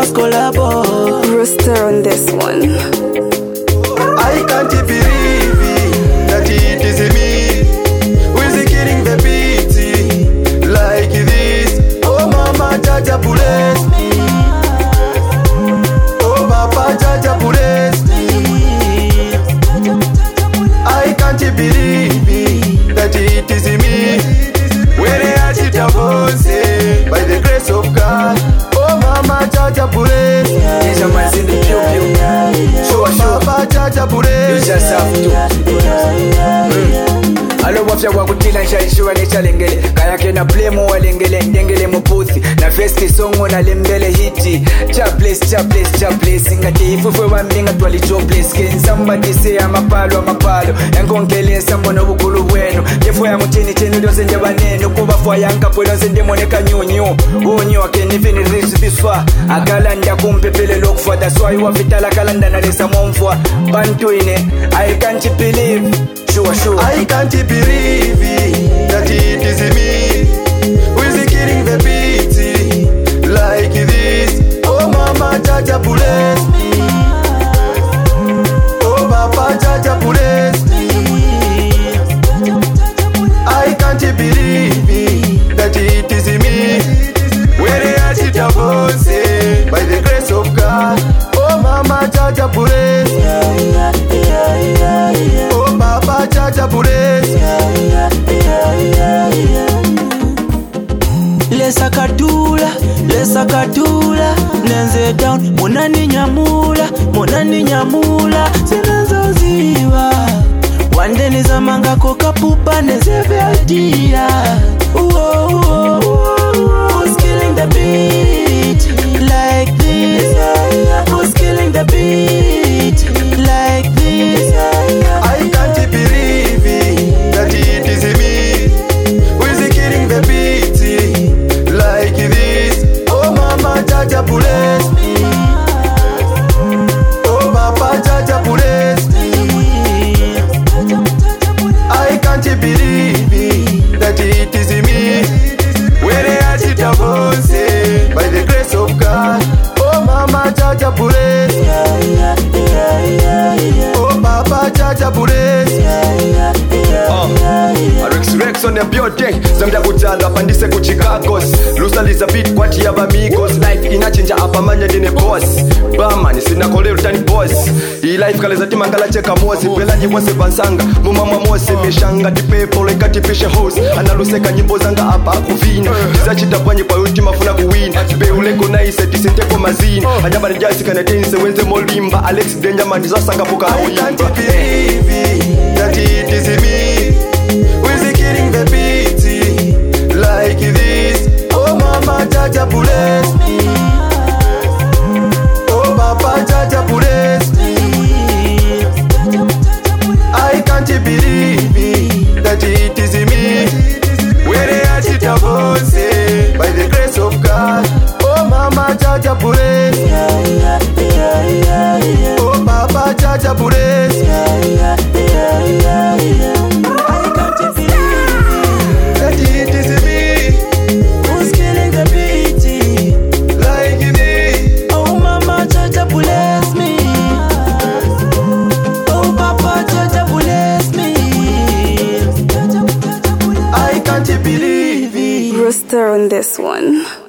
Must collabo. Rooster on this one. I can't believe that it is me who is killing the beat like this. Oh mama, Jaja bless me. Oh papa, Jaja bless me. I can't believe that it is me when I hit a voice by the grace of God. Oh mama, Jaja bless me. These are my in the pew. Sure. Papa, Jaja bless You just have to. Alo wafya wakutila nshaishiwa nechalengele kayake na play mo walengele ndengele muputhi na festi songo na lembele hiti chaplace ngati ifufwe wambinga twali jobless can somebody say amapalo yankonkele sambo nobukulu bwenu kefo ya mutini chenu lyose njabanene kuba fwa yanka pwelonse ndemoneka nyunyu unyu can even reach this far akalanda kumpepele lokufwa that's why wafitala kalanda nalesa momfwa bantuine I can't believe. Sure. I can't believe that it is me who is killing the beat like this. Oh mama, Jaja bless me. Oh papa, Jaja bless me. I can't believe that it is me when I hit a voice by the grace of God. Oh mama, Jaja bless me. Oh papa, Jaja bless me. Lesa katula nenze down munani nyamula sinanzoziwa wande nizamanga kokapupa nezeveadia who's killing the beat like this? Who's killing the beat like this? I can't believe that it is me who is killing the beat like this. Oh mama, Jaja bless me. Oh papa, Jaja bless me. I can't believe that it is me when I hit a voice by the grace of God. Oh mama, Jaja bless me. Oh papa, Jaja bless me. Rex on the building. Zamda kutanda pandise kuchikakos. Lusaliza beat kwati ya bamigos. Life inachinja apa manya dine boss. Bama nisina kole utani boss. Hii life kaleza timangala cheka mosi. Pela njibose bansanga mumama mosi. Meshanga tipepo leka tipishe host. Analuseka nyimbo zanga apa kuvina. Kiza chitapanyi kwa ultima funa kuwina. Tipe uleko na ise tisinteko mazini. Anyabani jasi kanatense wenze molimba. Alex Denjaman nizasanga puka hawimba. I can't believe that it is me who is killing the beat like this. Oh mama, Jaja bless me. Oh papa, Jaja bless me. I can't believe that it is me when I hit a voice by the grace of God. Oh mama, Jaja bless me. Oh papa, Jaja bless me. Rooster on this one.